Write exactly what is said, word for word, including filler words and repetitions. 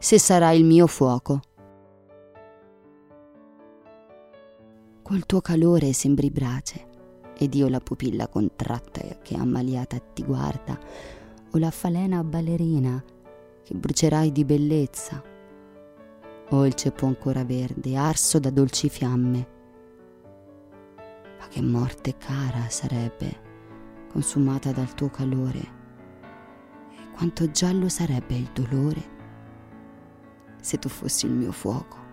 se sarai il mio fuoco. Col tuo calore sembri brace, ed io la pupilla contratta che ammaliata ti guarda, o la falena ballerina che brucerai di bellezza, o il ceppo ancora verde, arso da dolci fiamme. Ma che morte cara sarebbe, consumata dal tuo calore, e quanto giallo sarebbe il dolore se tu fossi il mio fuoco.